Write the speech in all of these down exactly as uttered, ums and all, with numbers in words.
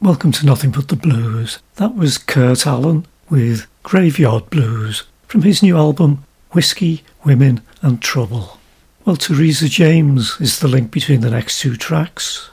Welcome to Nothing But the Blues. That was Kurt Allen with Graveyard Blues from his new album Whiskey, Women and Trouble. Well, Teresa James is the link between the next two tracks.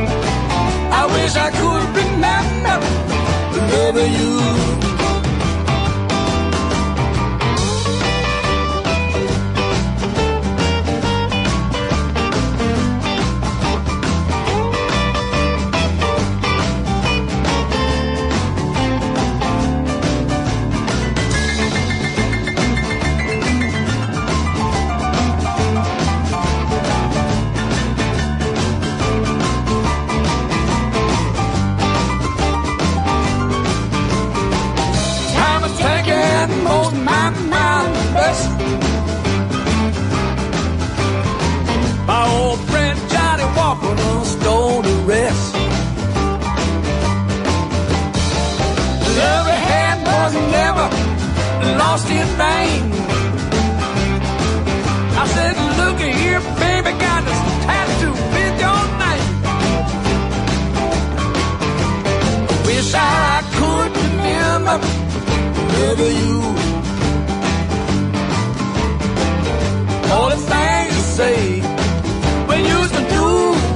wish I could remember loving you. bus. My old friend Johnny Walker on stone to rest. The love he had was never lost in vain. I said, look here, baby, got this tattoo with your name. Wish I could remember loving you. All the things you say we used to do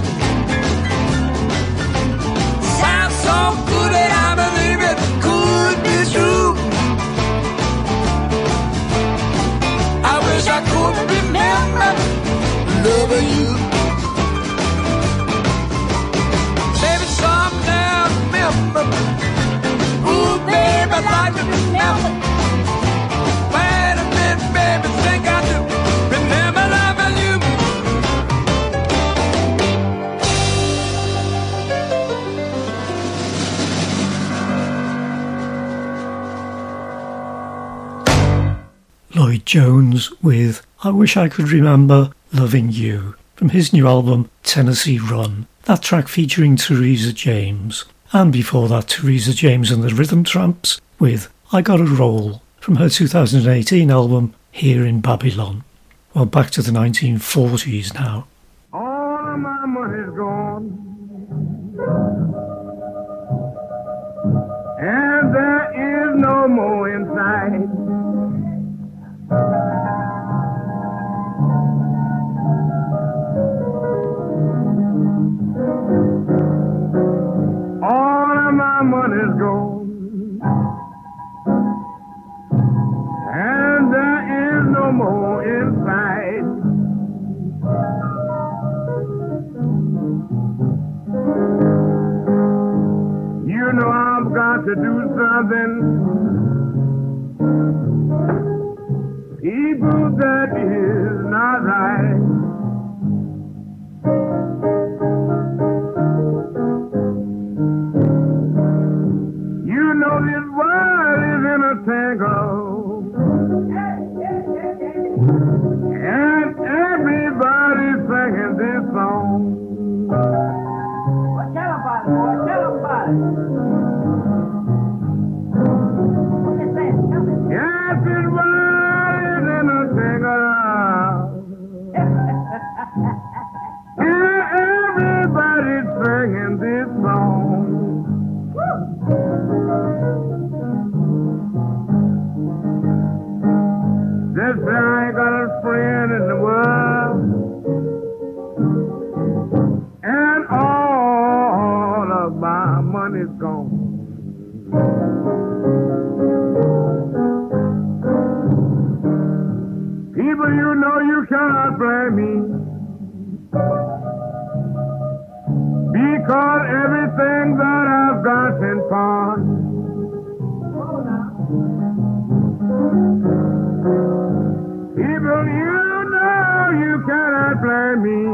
sounds so good that I believe it could be true. I wish I could remember loving you. Maybe someday I'll remember. Ooh, baby, I'd like to remember. Wait a minute, baby, think I do. Remember loving you. Lloyd Jones with I Wish I Could Remember Loving You from his new album Tennessee Run. That track featuring Teresa James. And before that, Teresa James and the Rhythm Tramps with I Gotta Roll from her two thousand eighteen album Here in Babylon. Well, back to the nineteen forties now. All of my money's gone, and there is no more inside. All of my money's gone, and there is no more inside. You know I've got to do something. People, that is not right. You know this world is in a tangle, and everybody's singing this song. Well, tell them about it, boy. Tell them about it. What they saying? Tell me. Yes, this world is in a tangle, and everybody's singing this song. Just say I ain't got a friend in the world, and all of my money's gone. People, you know you cannot blame me, because everything that I've got in pawn. People, you know you cannot blame me,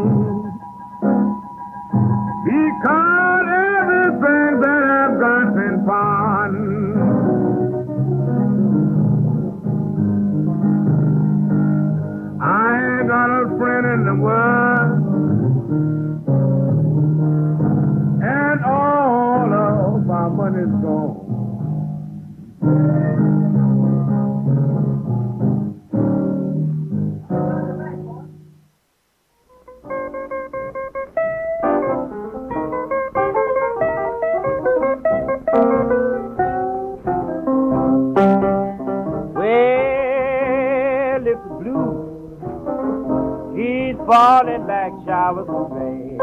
because everything that I've got in pawn. I ain't got a friend in the world, and all of my money's gone. Well, if the blue keeps falling like showers of rain,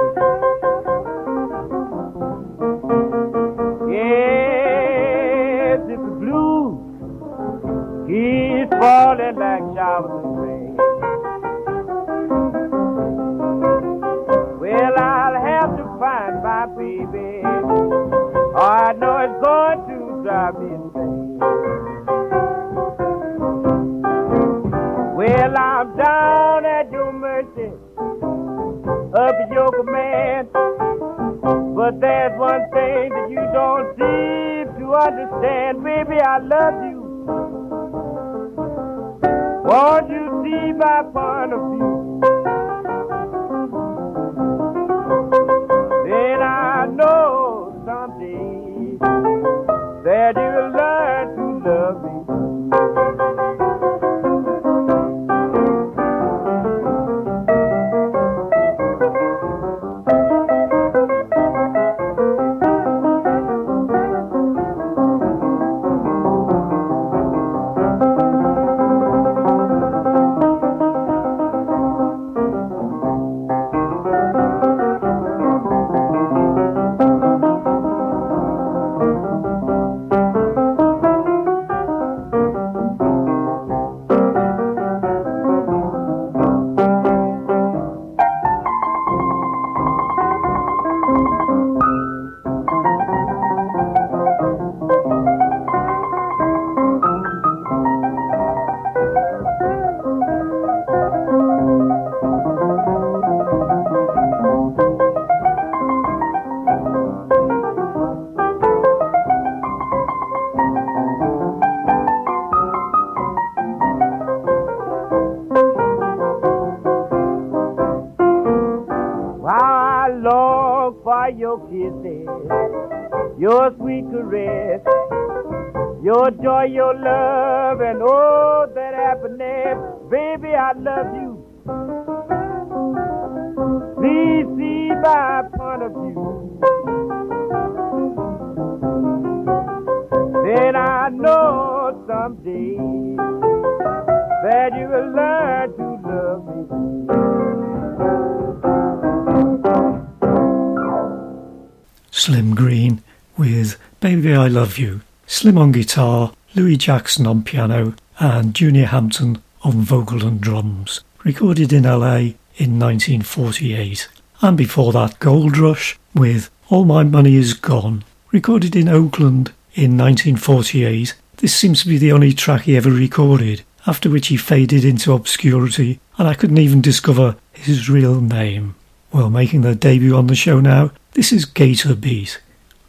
yes, if the blue keeps falling like showers of rain, well, I'll have to find my baby, or I know it's going to drive me insane. Well, I'm down at your mercy, up at your command, but there's one thing that you don't seem to understand. Baby, I love you, Won't you see my point of view? Then I know someday that you'll learn to love me. Your kisses, your sweet caress, your joy, your love, and oh, that happiness, baby, I love you. Please see my point of view. Then I know someday that you will learn to love me. Slim Green with Baby I Love You. Slim on guitar, Louis Jackson on piano and Junior Hampton on vocal and drums. Recorded in L A in nineteen forty-eight. And before that, Gold Rush with All My Money Is Gone. Recorded in Oakland in nineteen forty-eight. This seems to be the only track he ever recorded, after which he faded into obscurity and I couldn't even discover his real name. Well, making their debut on the show now, this is Gator Beat.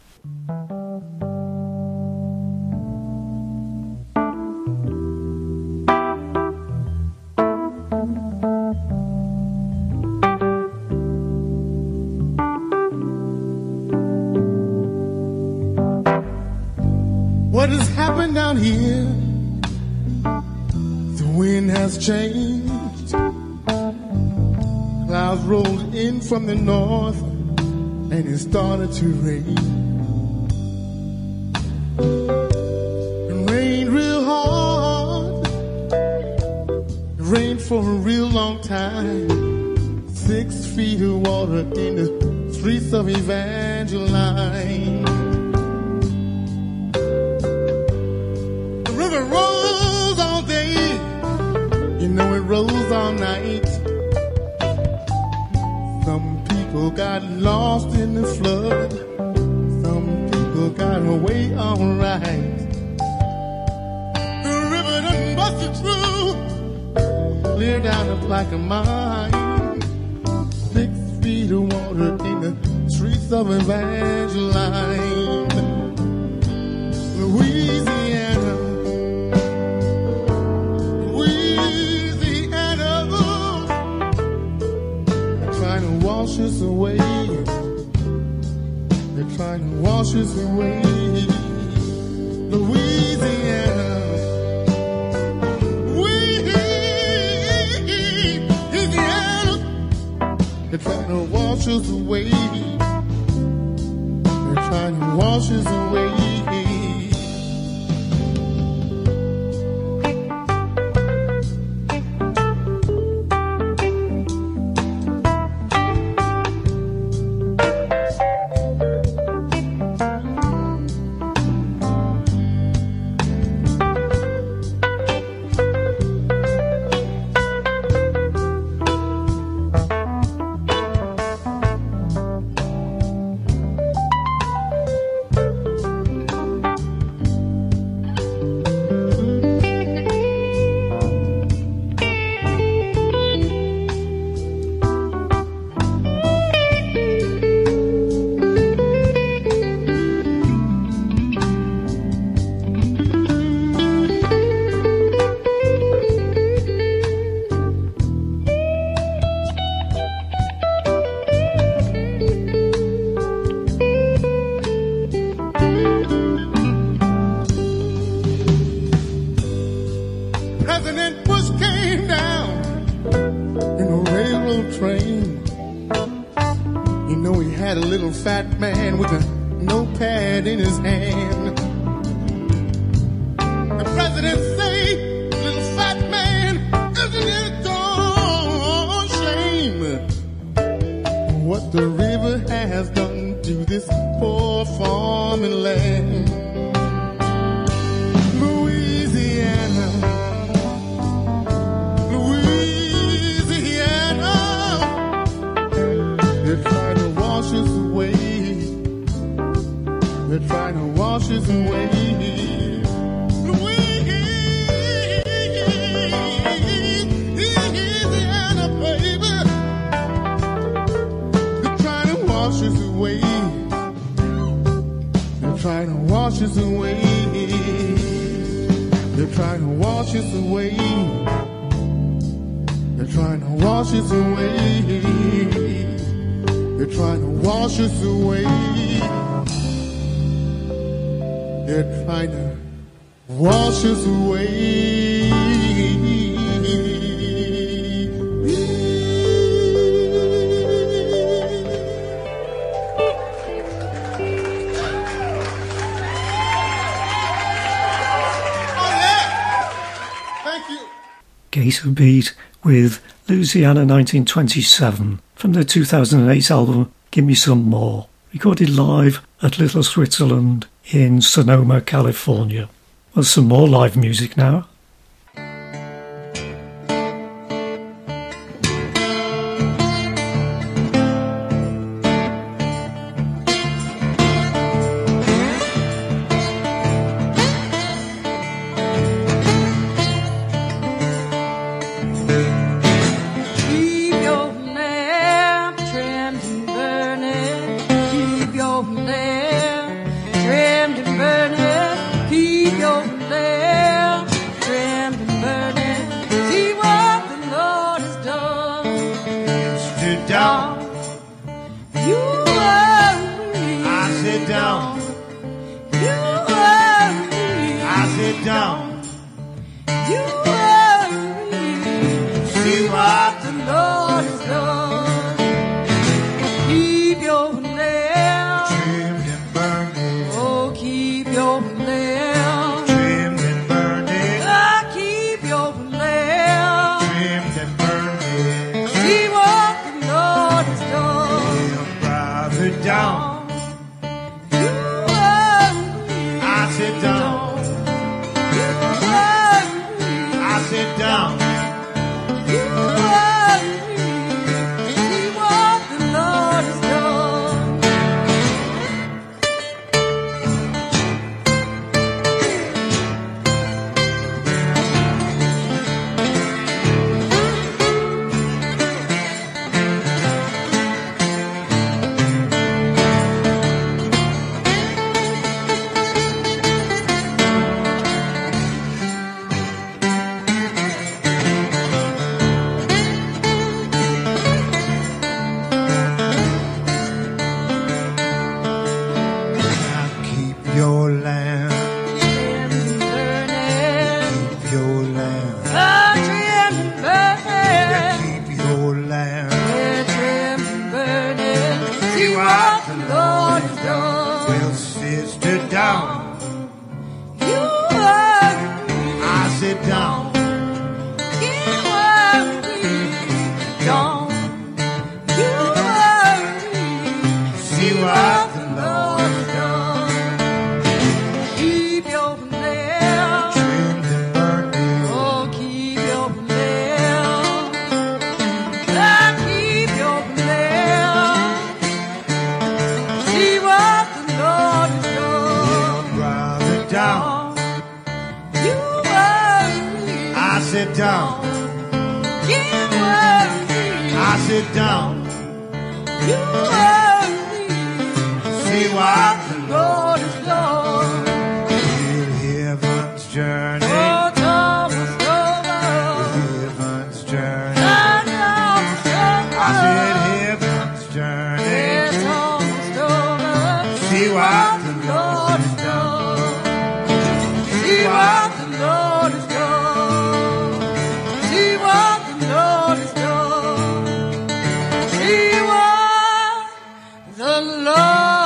What has happened down here? The wind has changed. Clouds rolled in from the north and it started to rain. It rained real hard. It rained for a real long time. Six feet of water in the streets of Evangeline. The river rolls all day. You know it rolls all night. Some people got lost in the flood. Some people got away alright. The river done busted through, cleared out a black of mine. Six feet of water in the streets of Evangeline, Louisiana. Wash us away. They're trying to wash us away. Louisiana. Louisiana. They're trying to wash us away. They're trying to wash us away. fat man with a notepad in his hand. The president say, little fat man, isn't it a shame what the river has done to this poor farming land? Louisiana, Louisiana, they're trying to wash us away. They're trying to wash us away. Louisiana, baby, they're trying to wash us away. They're trying to wash us away. They're trying to wash us away. They're trying to wash us away. They're trying to wash us away. They're trying to wash us away. Gator Beat with Louisiana nineteen twenty-seven from their two thousand eight album Give Me Some More, recorded live at Little Switzerland in Sonoma, California. Well, some more live music now. The Lord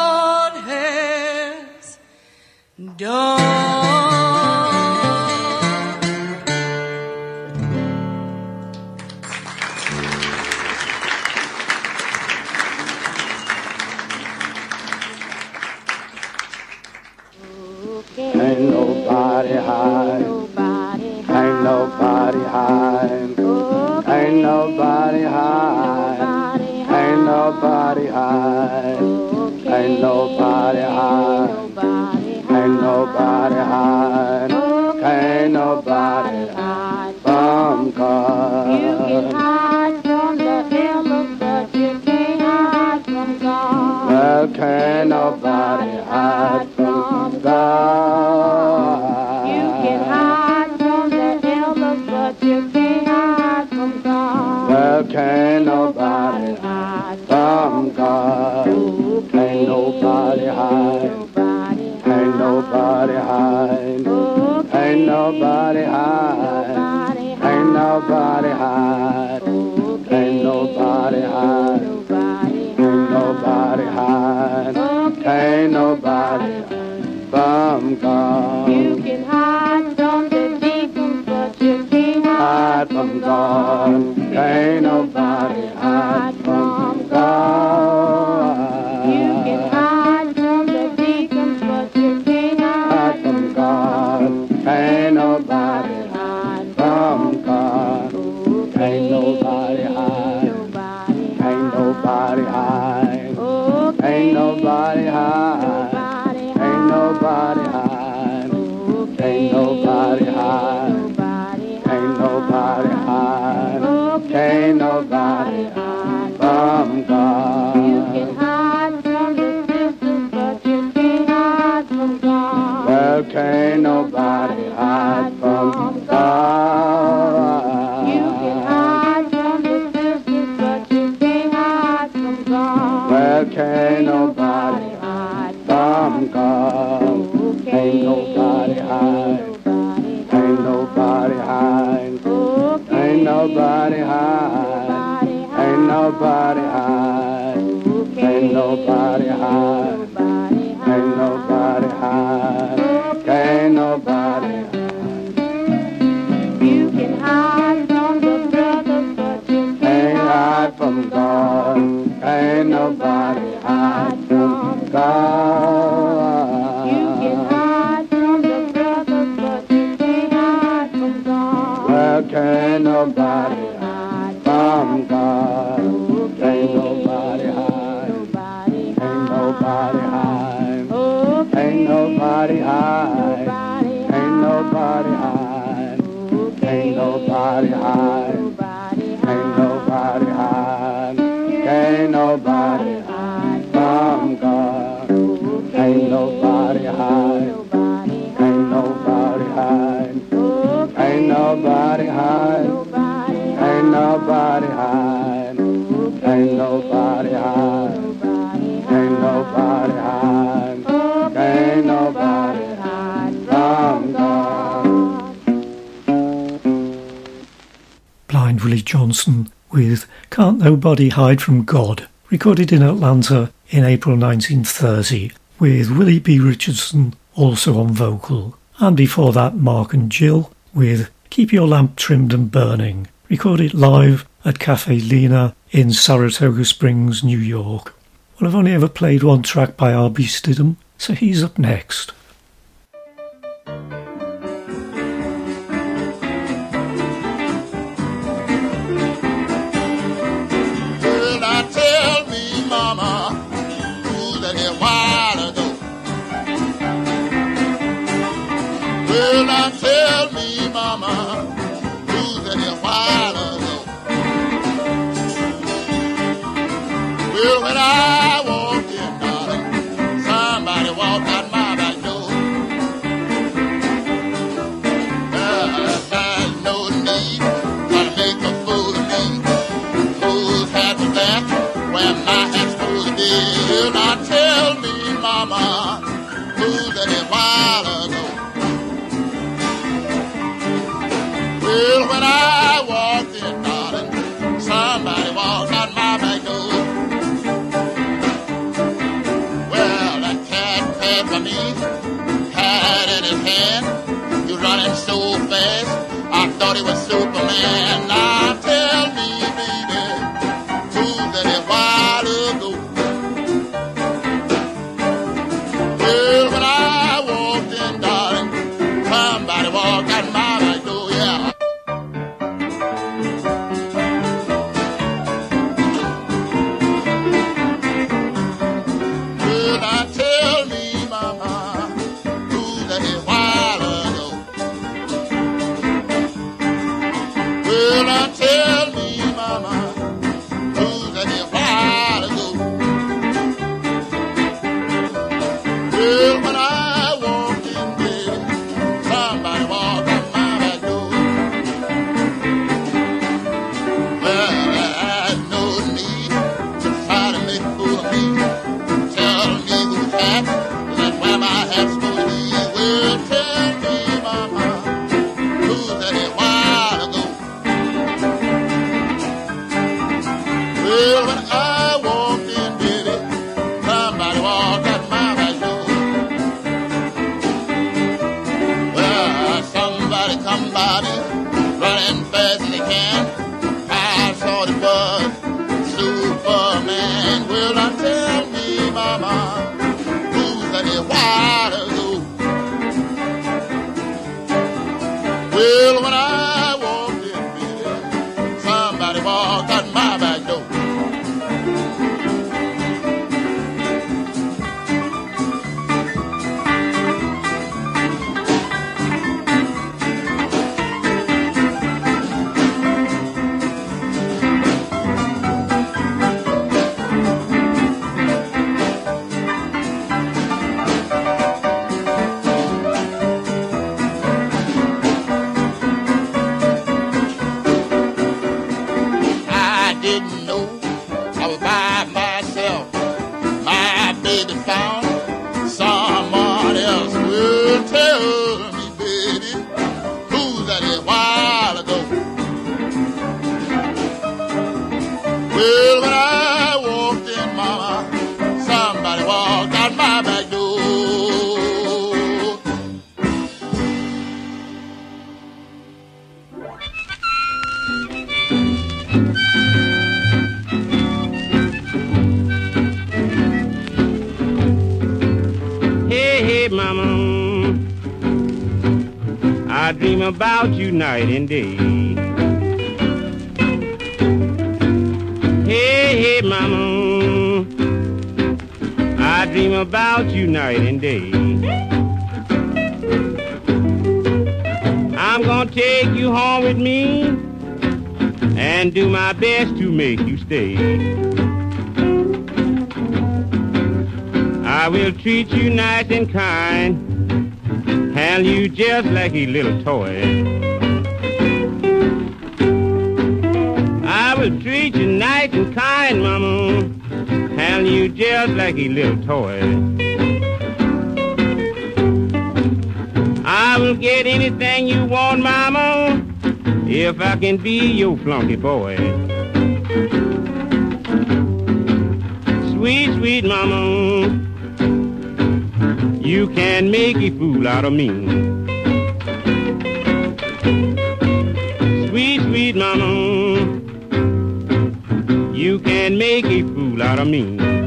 Ain't nobody hide. Ain't nobody hide. Ain't nobody hide. Ain't nobody hide. Ain't nobody hide. Ain't nobody hide. Ain't nobody hide from God. You can hide from the illness, but you can't hide from God. Well, can't nobody hide from God. You can hide from the illness, but you can't hide from God. Well, can't nobody hide from God. Ain't nobody hide. Ain't nobody hide. Ain't nobody hide. Ain't nobody hide. Ain't nobody hide. Ain't nobody hide. Ain't nobody hide from God. You can hide from the demons, but you can't Hide from God. Ain't nobody hide from God. You can hide from the demons, but you can't Hide from God. Ain't nobody hide from God. Ain't nobody hide. Ain't nobody hide. Ain't nobody hide. Ain't nobody hide. Ain't nobody hide. Ain't nobody hide. Ain't nobody hide from God. You can hide from the sisters, but you can't hide from God. Well, can't nobody hide from God. You can hide from the sisters, but you can't hide from God. Well, can't nobody hide from God. Ain't nobody hide. Ain't nobody hide. Ain't nobody hide. Ain't nobody hide. Ain't nobody hide. Ain't nobody hide. Ain't nobody hide. You can hide from the brothers, but you Ain't can't hide from God. Ain't nobody hide from God. You can hide from the brothers, but you can't hide from God. Well, can't nobody hide from God. Ain't nobody hide. Ain't nobody hide. Ain't nobody hide. Ain't nobody hide. Ain't nobody hide. Ain't nobody hide. Ain't nobody hide from God. Ain't nobody hide. Ain't nobody hide. Ain't nobody hide. Ain't nobody hide. Ain't nobody hide. Ain't nobody hide. Ain't nobody hide from God. Blind Willie Johnson with Can't Nobody Hide from God, recorded in Atlanta in April nineteen thirty, with Willie B. Richardson also on vocal. And before that, Mark and Jill with Keep Your Lamp Trimmed and Burning, recorded live at Cafe Lena in Saratoga Springs, New York. Well, I've only ever played one track by R B Stidham, so he's up next. Well, now tell me, Mama, who's that here while ago? Well, now tell me, Mama, who's that here while ago? Well, when I walked in, darling, somebody walked out my back door. Well, I no need to make a fool of me. Whose hat was that? Where my hat's supposed to be? Well, now tell me, Mama, who's that here while ago? Well, when I walked in, darling, somebody walked out my back door. Well, that cat paid for me, hat in his hand. He was running so fast, I thought he was Superman. Now tell me, baby, who's that a while ago? Well, when I walked in, darling, somebody walked out my back door, yeah. Well, now tell me, mama, who's that a while ago? Well, now tell me, mama, who's that a while ago? Well, when I walked in, baby, somebody walked out my back door. Well, I had no need to try to make a fool of me. Tell me who's hat, that's where my hat's supposed to be. Well, tell me, mama, who's that a while ago? Well, when I walked in, baby, somebody walked out my back door. Well, somebody come by me, running fast as they can. I saw it was Superman. Well, now tell me, mama, who's that a while ago? Well, when I walked in, baby, somebody walked out my back door. I didn't know I was by myself. My baby found someone else. Well, tell me, baby, who's that a while ago? Well, when I walked in, mama, somebody walked out my back door. Hey, hey, mama, I dream about you night and day. Hey, hey, mama, I dream about you night and day. I'm gonna take you home with me and do my best to make you stay. I will treat you nice and kind, handle you just like a little toy. I will treat you nice and kind, mama, handle you just like a little toy. I will get anything you want, mama, if I can be your flunky boy. Sweet, sweet mama, you can make a fool out of me. Sweet, sweet mama, you can make a fool out of me.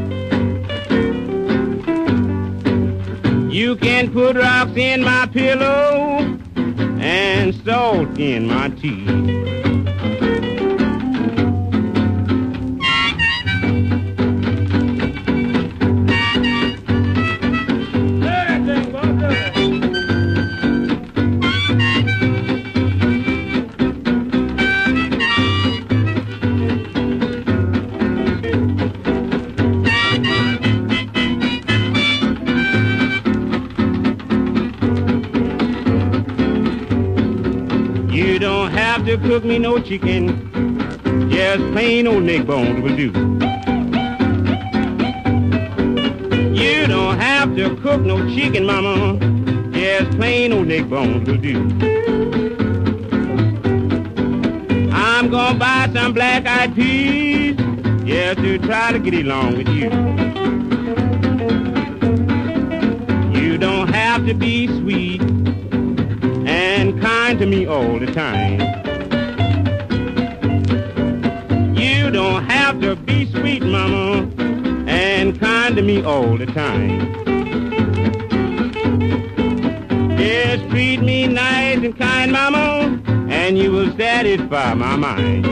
You can put rocks in my pillow and salt in my tea. You don't have to cook me no chicken, just plain old neck bones will do. You don't have to cook no chicken, mama, just plain old neck bones will do. I'm gonna buy some black-eyed peas, just to try to get along with you. You don't have have to be sweet and kind to me all the time. You don't have to be sweet, mama, and kind to me all the time. Just treat me nice and kind, mama, and you will satisfy my mind.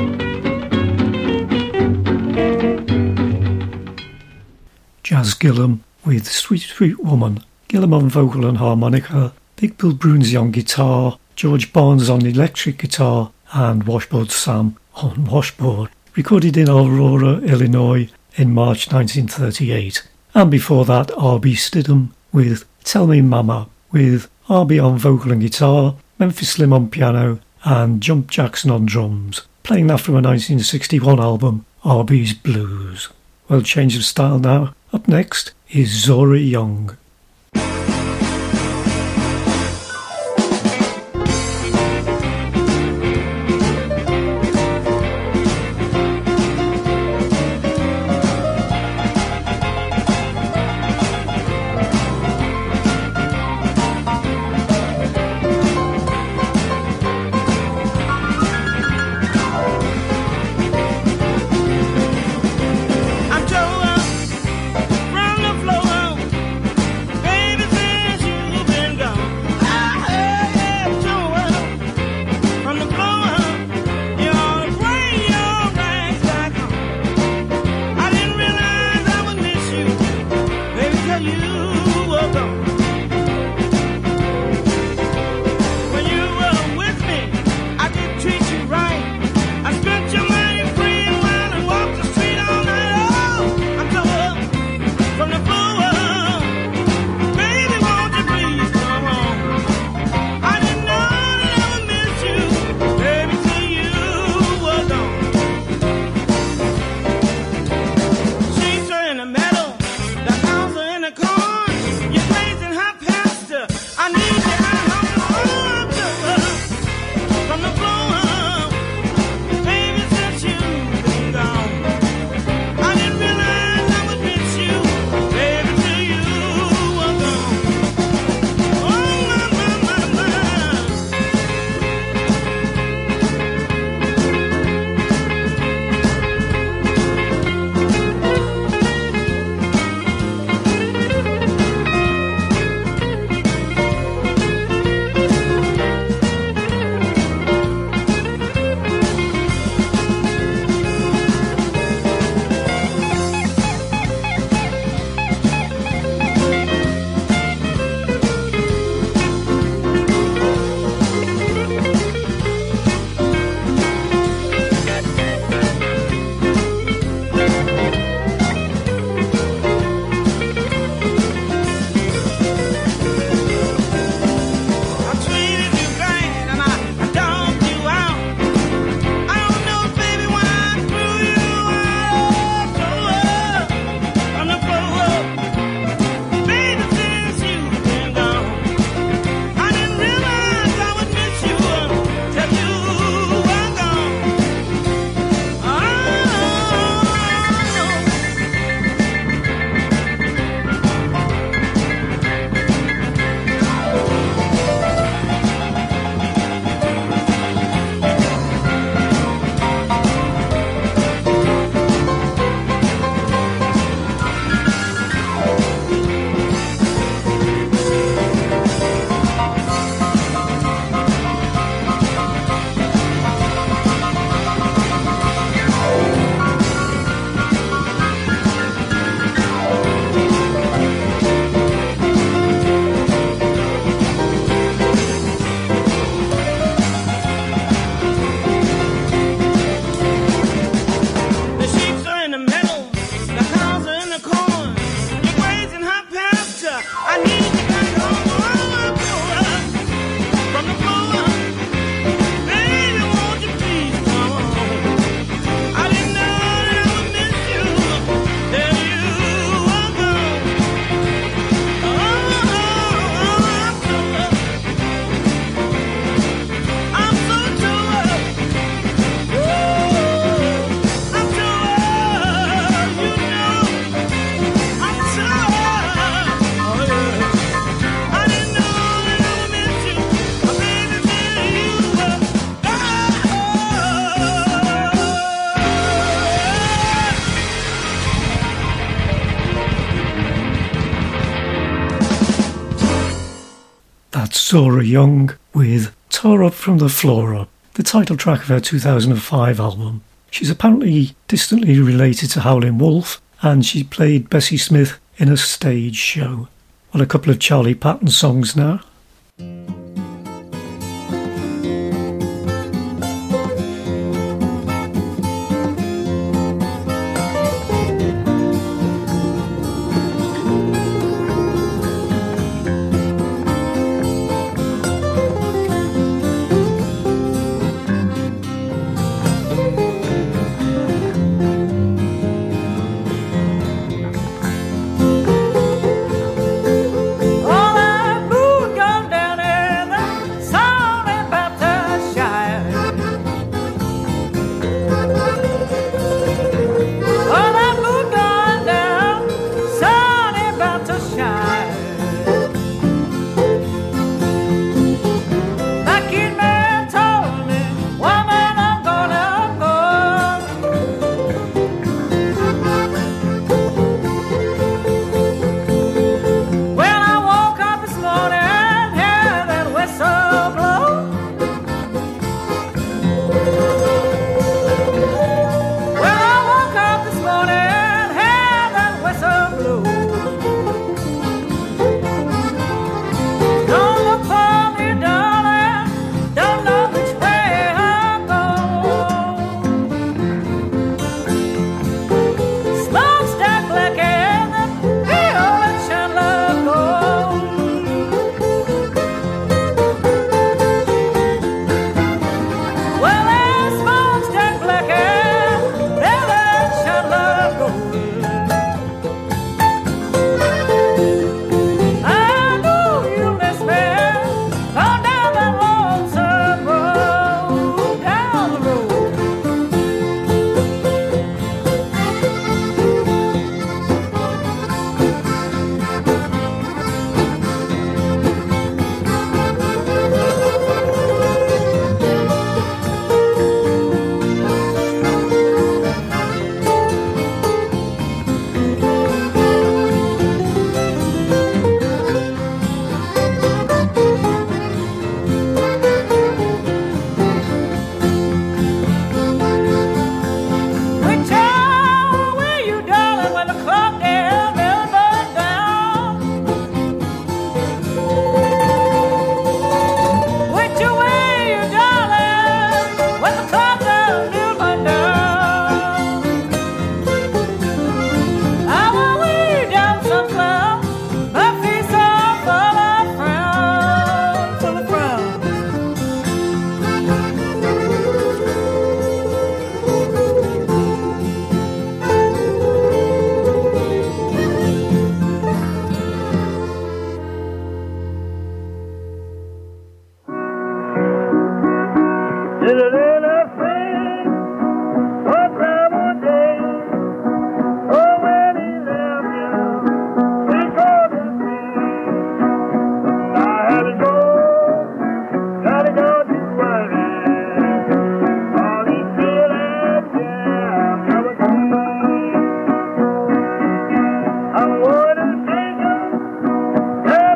Jazz Gillum with Sweet Sweet Woman, Gillum on vocal and harmonica, Big Bill Brunsey on guitar, George Barnes on electric guitar, and Washboard Sam on washboard, recorded in Aurora, Illinois in March nineteen thirty-eight. And before that, R B Stidham with Tell Me Mama, with R B on vocal and guitar, Memphis Slim on piano, and Jump Jackson on drums, playing that from a nineteen sixty-one album, R B's Blues. Well, change of style now. Up next is Zora Young. I'm Joe from the floor. That's Zora Young with Tore Up From The Floor Up, the title track of her two thousand five album. She's apparently distantly related to Howlin' Wolf, and she played Bessie Smith in a stage show. Well, a couple of Charlie Patton songs now.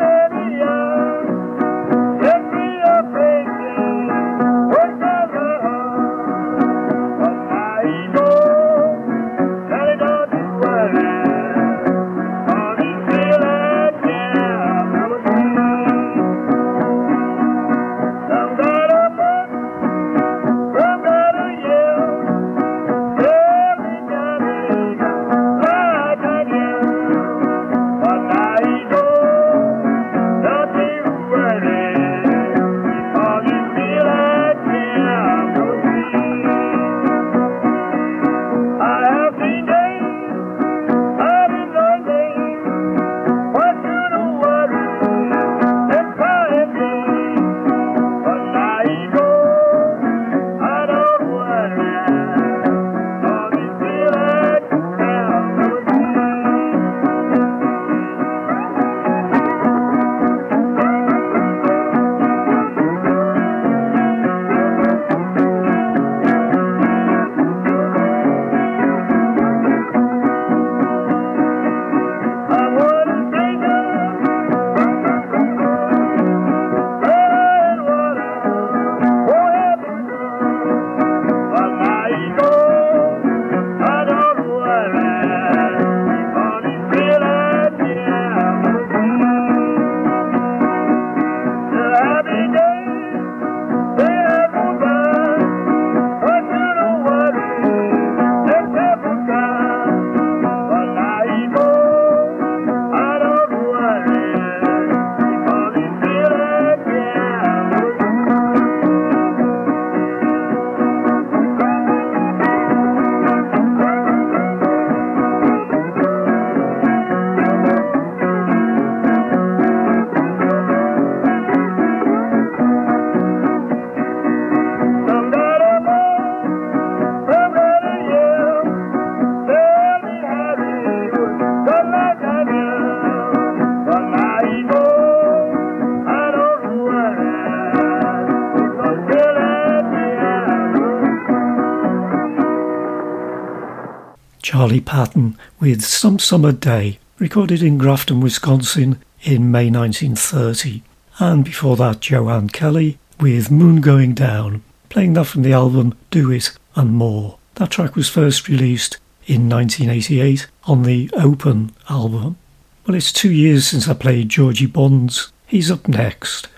What Charlie Patton with Some Summer Day, recorded in Grafton, Wisconsin in May nineteen thirty. And before that, Joanne Kelly with Moon Going Down, playing that from the album Do It and More. That track was first released in nineteen eighty-eight on the Open album. Well, it's two years since I played Georgie Bonds. He's up next.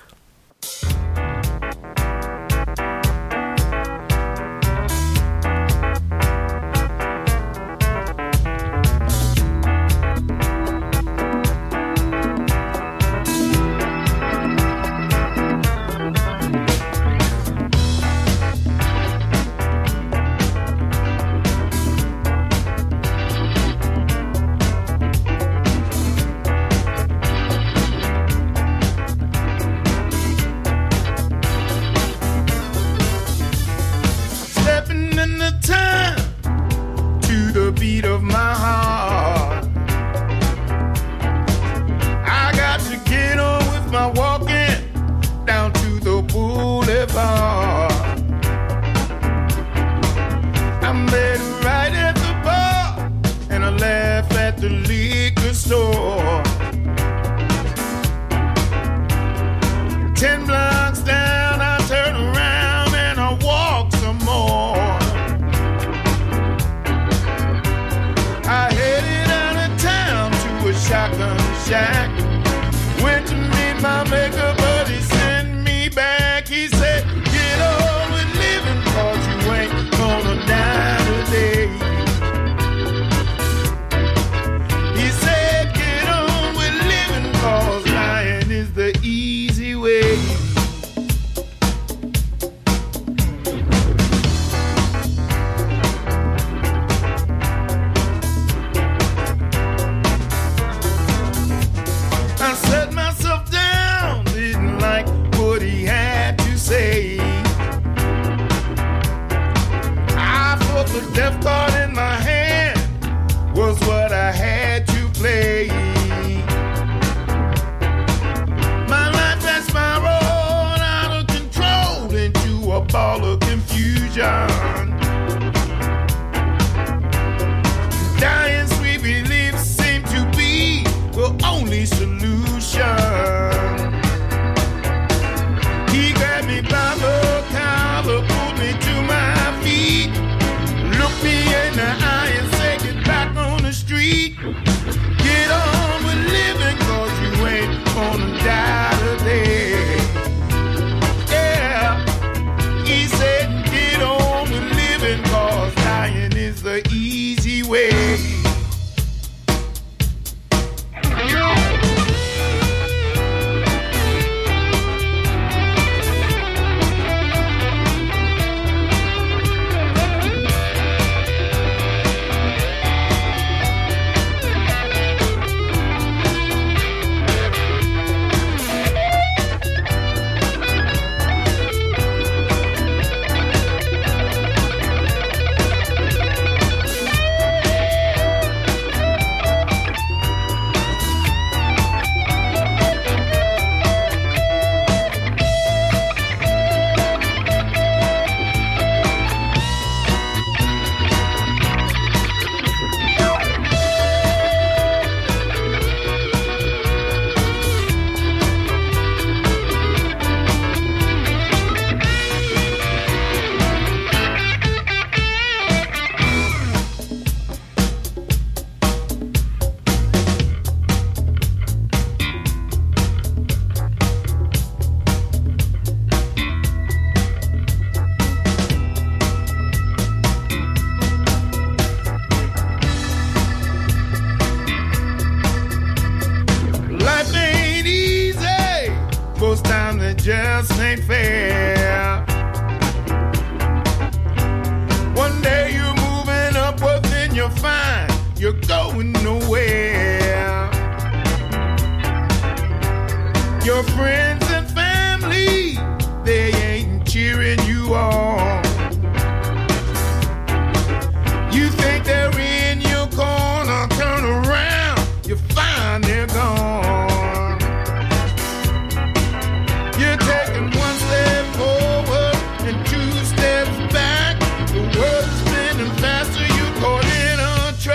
Faster, you caught in a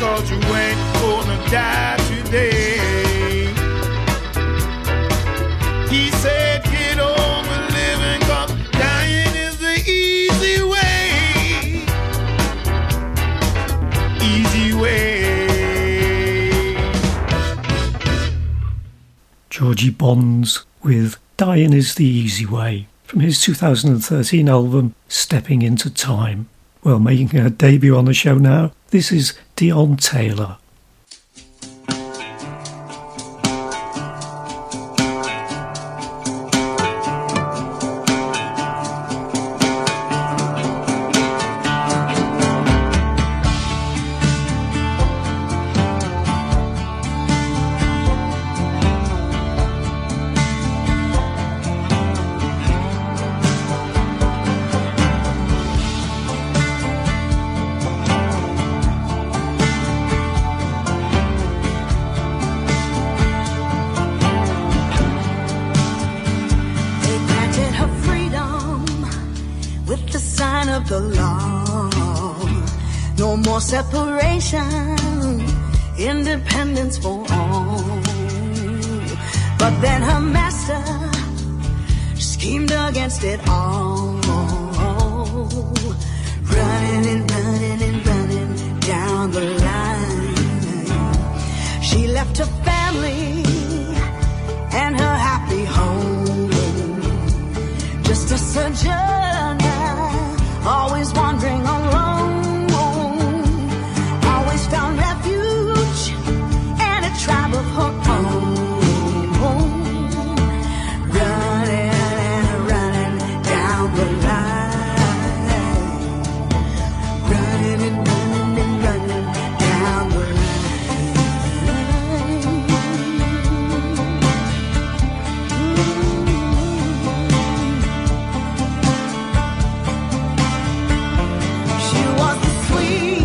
'cause you ain't gonna die today. He said, get over living, 'cause dying is the easy way. Easy way. Georgie Bonds with Dying is the Easy Way from his two thousand thirteen album Stepping into Time. Well, making her debut on the show now, this is Deon Taylor. Separation, independence for all. But then her master schemed against it all. Running and running and running down the line. She left her family and her happy home, just a sojourner, always wandering alone. Found refuge and a tribe of her own. Running and running down the line. Running and running and running down the She was the sweet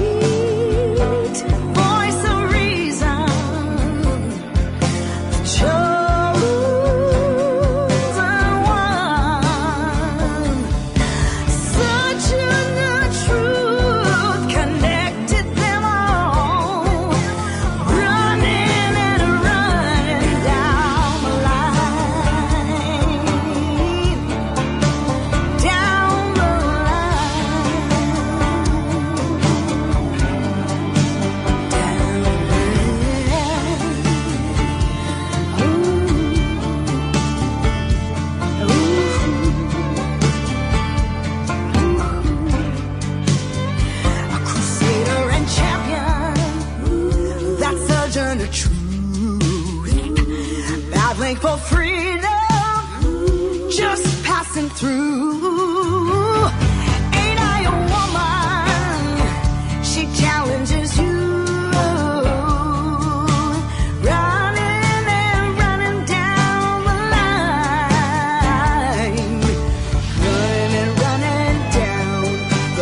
for freedom, just passing through. Ain't I a woman? She challenges you. Running and running down the line. Running and running down the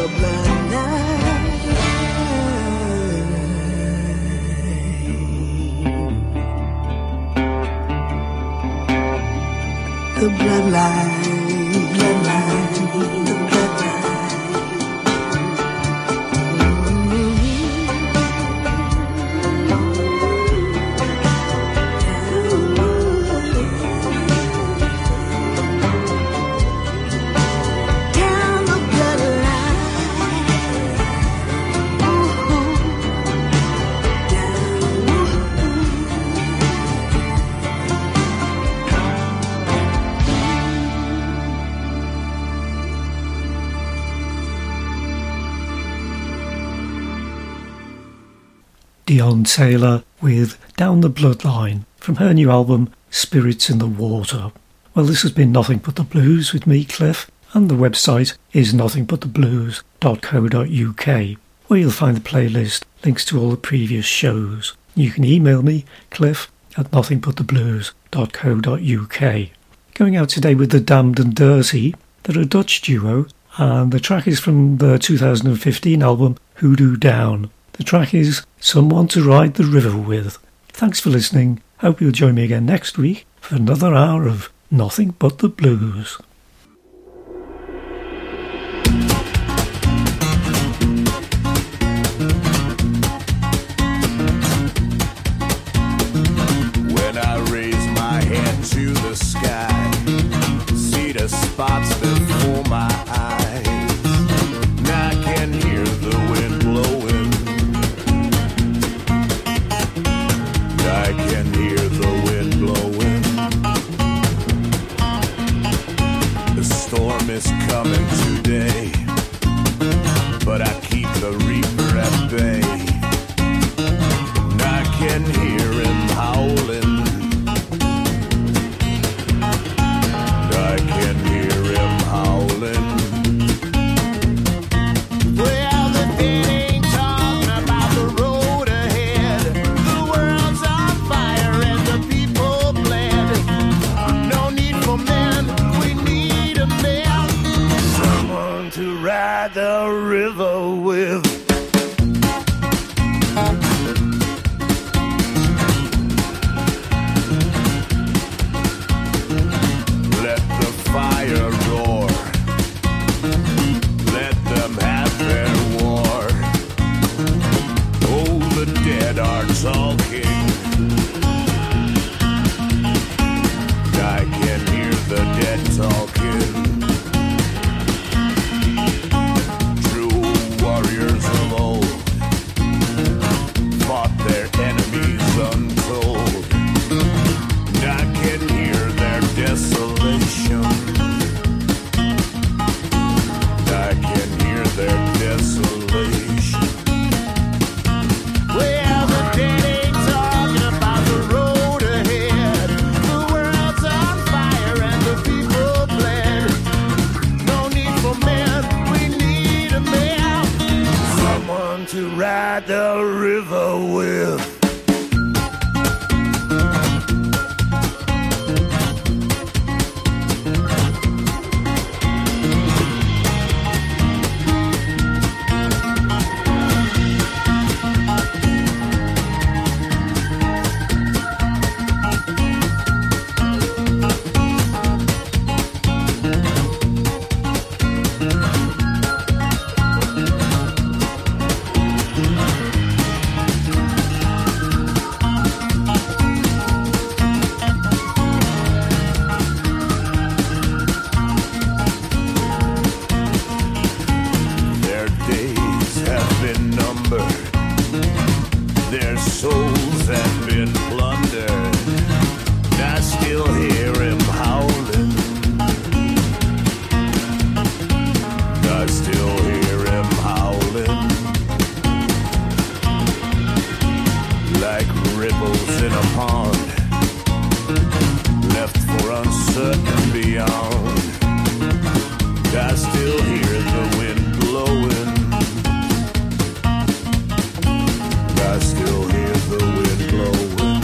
The bloodline, bloodline, the bloodline. Down the bloodline. Deon Taylor with Down the Bloodline from her new album Spirits in the Water. Well, this has been Nothing But the Blues with me, Cliff, and the website is nothing but the blues dot co dot uk, where you'll find the playlist, links to all the previous shows. You can email me, cliff at nothing but the blues dot co dot uk. Going out today with the Damned and Dirty. They're a Dutch duo, and the track is from the two thousand fifteen album Hoodoo Down. The track is Someone to Ride the River With. Thanks for listening. Hope you'll join me again next week for another hour of Nothing But the Blues. dead are talking. I can hear the dead talking. True warriors of old fought their enemies untold. I can hear their desolation. I can hear their desolation. Well, the dead ain't talking about the road ahead. The world's on fire and the people bled. No need for men, we need a man. Someone to ride the river with. Their souls have been plundered. I still hear him howling. I still hear him howling. Like ripples in a pond, left for uncertain beyond. I still hear the wind blowing. I still hear the wind blowing.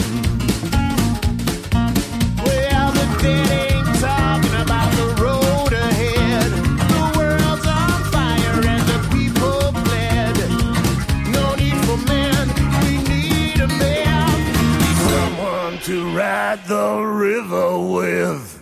Well, the dead ain't talking about the road ahead. The world's on fire and the people bled. No need for men, we need a man. Someone to ride the river with.